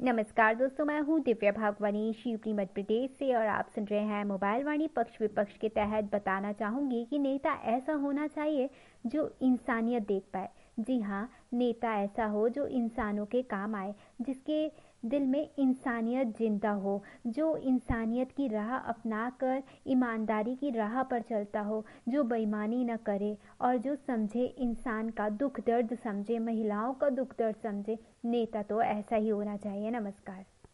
नमस्कार दोस्तों, मैं हूँ दिव्या भागवानी शिवपुरी मध्य प्रदेश से और आप सुन रहे हैं मोबाइल वाणी। पक्ष विपक्ष के तहत बताना चाहूँगी कि नेता ऐसा होना चाहिए जो इंसानियत देख पाए। जी हाँ, नेता ऐसा हो जो इंसानों के काम आए, जिसके दिल में इंसानियत जिंदा हो, जो इंसानियत की राह अपना कर ईमानदारी की राह पर चलता हो, जो बेईमानी न करे और जो समझे इंसान का दुख दर्द, समझे महिलाओं का दुख दर्द समझे। नेता तो ऐसा ही होना चाहिए। नमस्कार।